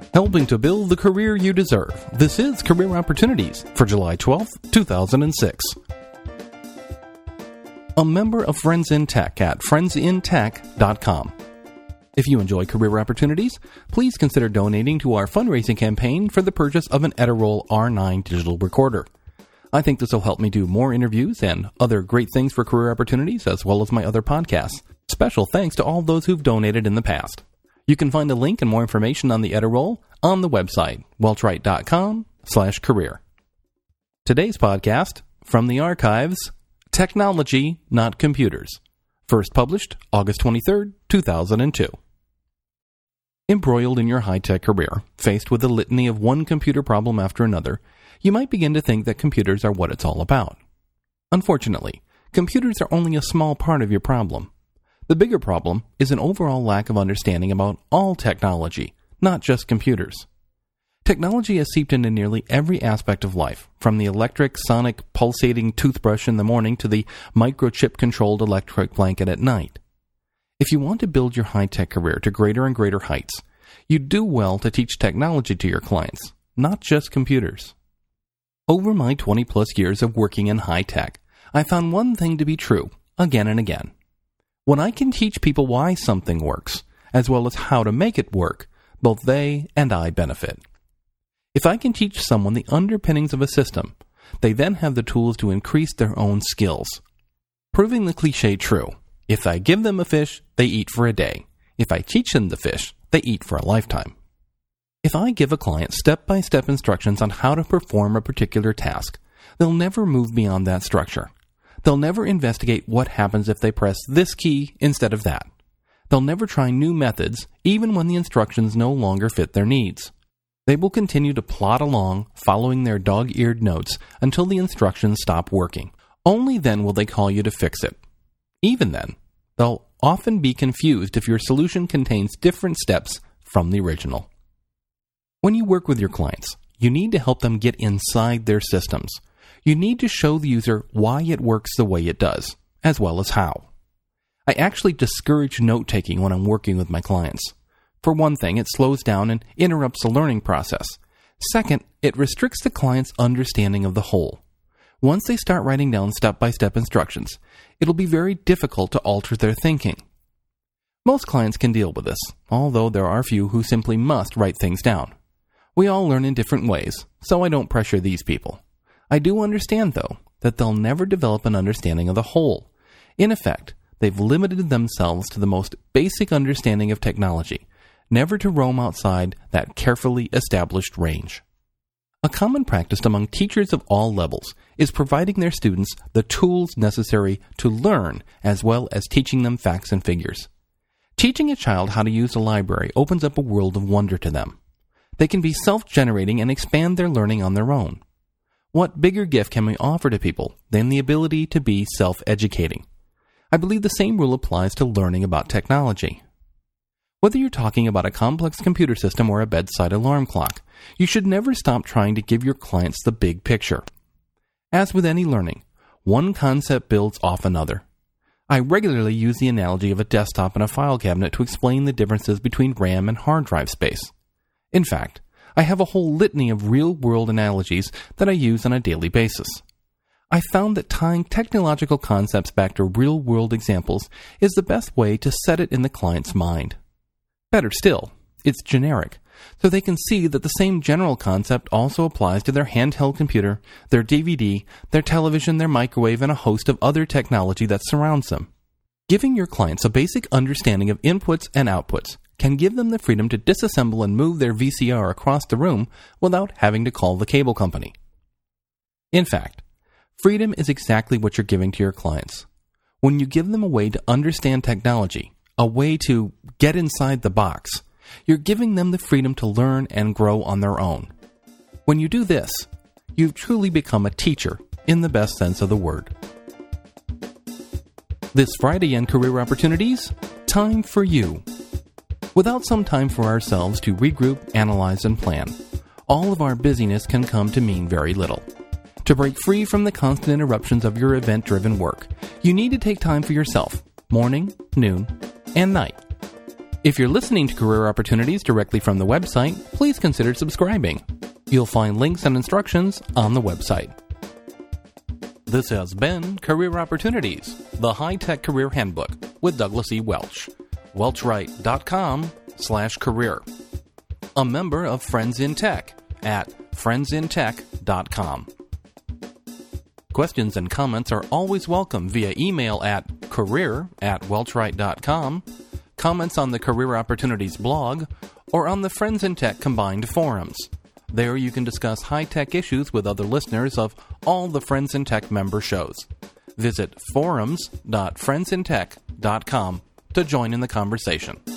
Helping to build the career you deserve. This is Career Opportunities for July 12th, 2006. A member of Friends in Tech at friendsintech.com. If you enjoy Career Opportunities, please consider donating to our fundraising campaign for the purchase of an Edirol R9 digital recorder. I think this will help me do more interviews and other great things for Career Opportunities, as well as my other podcasts. Special thanks to all those who've donated in the past. You can find a link and more information on the Edirol on the website, welchwright.com/career. Today's podcast, from the archives, Technology, Not Computers. First published August 23rd, 2002. Embroiled in your high-tech career, faced with a litany of one computer problem after another, you might begin to think that computers are what it's all about. Unfortunately, computers are only a small part of your problem. The bigger problem is an overall lack of understanding about all technology, not just computers. Technology has seeped into nearly every aspect of life, from the electric, sonic, pulsating toothbrush in the morning to the microchip-controlled electric blanket at night. If you want to build your high-tech career to greater and greater heights, you do well to teach technology to your clients, not just computers. Over my 20-plus years of working in high-tech, I found one thing to be true again and again. When I can teach people why something works, as well as how to make it work, both they and I benefit. If I can teach someone the underpinnings of a system, they then have the tools to increase their own skills. Proving the cliché true, if I give them a fish, they eat for a day. If I teach them the fish, they eat for a lifetime. If I give a client step-by-step instructions on how to perform a particular task, they'll never move beyond that structure. They'll never investigate what happens if they press this key instead of that. They'll never try new methods, even when the instructions no longer fit their needs. They will continue to plod along, following their dog-eared notes until the instructions stop working. Only then will they call you to fix it. Even then, they'll often be confused if your solution contains different steps from the original. When you work with your clients, you need to help them get inside their systems. You need to show the user why it works the way it does, as well as how. I actually discourage note-taking when I'm working with my clients. For one thing, it slows down and interrupts the learning process. Second, it restricts the client's understanding of the whole. Once they start writing down step-by-step instructions, it'll be very difficult to alter their thinking. Most clients can deal with this, although there are a few who simply must write things down. We all learn in different ways, so I don't pressure these people. I do understand, though, that they'll never develop an understanding of the whole. In effect, they've limited themselves to the most basic understanding of technology, never to roam outside that carefully established range. A common practice among teachers of all levels is providing their students the tools necessary to learn, as well as teaching them facts and figures. Teaching a child how to use a library opens up a world of wonder to them. They can be self-generating and expand their learning on their own. What bigger gift can we offer to people than the ability to be self-educating? I believe the same rule applies to learning about technology. Whether you're talking about a complex computer system or a bedside alarm clock, you should never stop trying to give your clients the big picture. As with any learning, one concept builds off another. I regularly use the analogy of a desktop and a file cabinet to explain the differences between RAM and hard drive space. In fact, I have a whole litany of real-world analogies that I use on a daily basis. I found that tying technological concepts back to real-world examples is the best way to set it in the client's mind. Better still, it's generic, so they can see that the same general concept also applies to their handheld computer, their DVD, their television, their microwave, and a host of other technology that surrounds them. Giving your clients a basic understanding of inputs and outputs can give them the freedom to disassemble and move their VCR across the room without having to call the cable company. In fact, freedom is exactly what you're giving to your clients. When you give them a way to understand technology, a way to get inside the box, you're giving them the freedom to learn and grow on their own. When you do this, you've truly become a teacher in the best sense of the word. This Friday in Career Opportunities, time for you. Without some time for ourselves to regroup, analyze, and plan, all of our busyness can come to mean very little. To break free from the constant interruptions of your event-driven work, you need to take time for yourself, morning, noon, and night. If you're listening to Career Opportunities directly from the website, please consider subscribing. You'll find links and instructions on the website. This has been Career Opportunities, the High-Tech Career Handbook with Douglas E. Welch. welchwright.com/career. A member of Friends in Tech at friendsintech.com. Questions and comments are always welcome via email at career@welchwright.com, comments on the Career Opportunities blog, or on the Friends in Tech combined forums. There you can discuss high-tech issues with other listeners of all the Friends in Tech member shows. Visit forums.friendsintech.com to join in the conversation.